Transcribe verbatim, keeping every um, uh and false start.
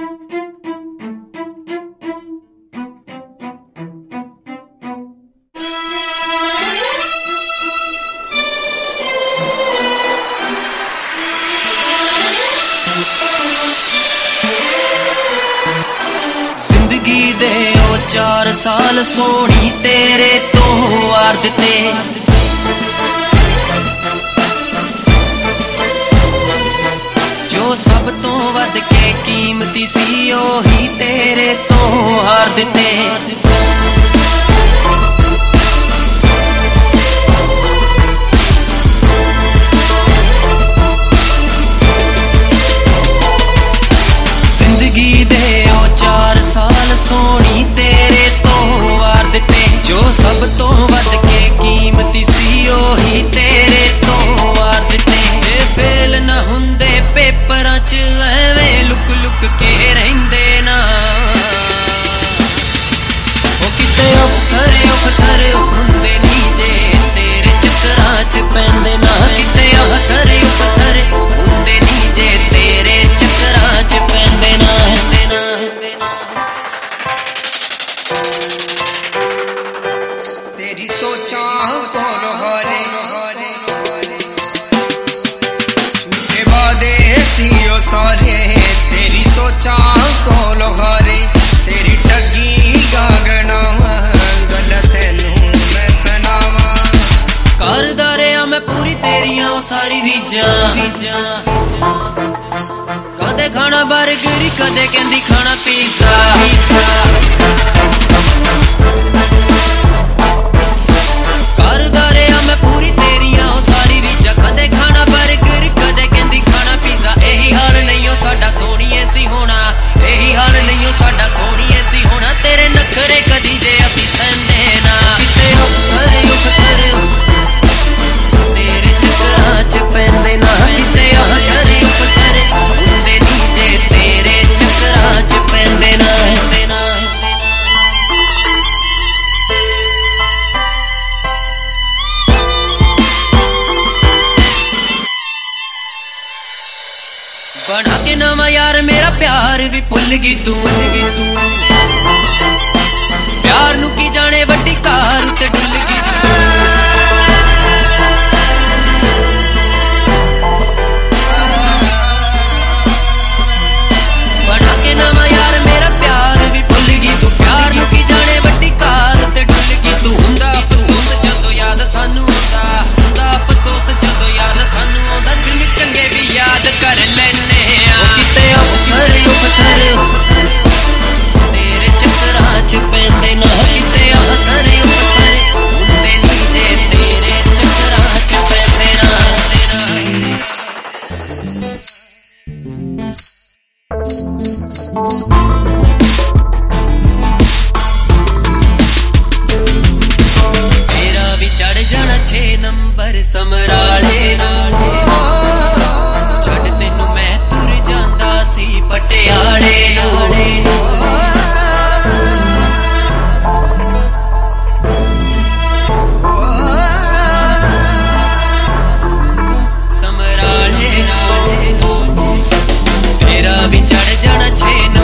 जिंदगी दे ओ चार साल सोनी तेरे तो वार दिते, जो सब तो वध के कीमती सी ओही तेरे तो हार दिते। जिंदगी दे ओ चार साल सोनी तेरे तो वार दिते, जो सब तो वध के कीमती सी ओही तेरे तो वार दिते। जे फेल न हुंदे पेपरां च एवें लुक लुक के रहिंदे ना, ओ किते अफसर अफसर हुंदे नी जे तेरे चक्करां च पैंदे ना, किते अफसर अफसर हुंदे नी जे तेरे चक्करां च पैंदे ना। तेरी सोचा कौन हारे, झूठे वादे सीओ सारे, तेरी सोचा कौन हारे, तेरी टगी गागना गलत तेनू मैं सुनावा। करदा रेहा मैं पूरी तेरियां सारी रीजां, कदे खाना बर्गर कदे कहंदी खाना पिज़्ज़ा। करदा रेहा मैं पूरी तेरियां सारी रीजां, कदे खाना बर्गर कदे कहंदी खाना पिज़्ज़ा। यही हाल नहीं हो साडा सोहणीए सी होना, यही हाल नहीं हो साडा सोहणीए सी होना। तेरे नखरे कदी जे असीं सहंदे ना, किते अफसर अफसर तेरे चक्करां च पैंदे ना, किते अफसर अफसर हुंदे नी जे तेरे चक्करां च पैंदे ना। बना के नवा यार मेरा प्यार भी भुल गई तू, प्यार नू की जाने वड्डी कार ते डुल गई तू। बना के नवा यार मेरा प्यार भी भुल गई तू, प्यार नू की जाने वड्डी कार ते डुल गई तू। हुंदा अफसोस जदों याद सानू आंदा, हुंदा अफसोस जदों याद सानू आंदा, दिन चंगे भी याद कर लैने आ। किते अफसर अफसर तेरे चक्करां च पैंदे ना, किते अफसर अफसर हुंदे नी जे तेरे चक्करां च पैंदे ना। मेरा भी चढ़ जाना छे नंबर समराले नाल, छड़ तेनू मैं तुर जांदा सी पटियाले नाले। समराले नाले मेरा भी चढ़ जाना छे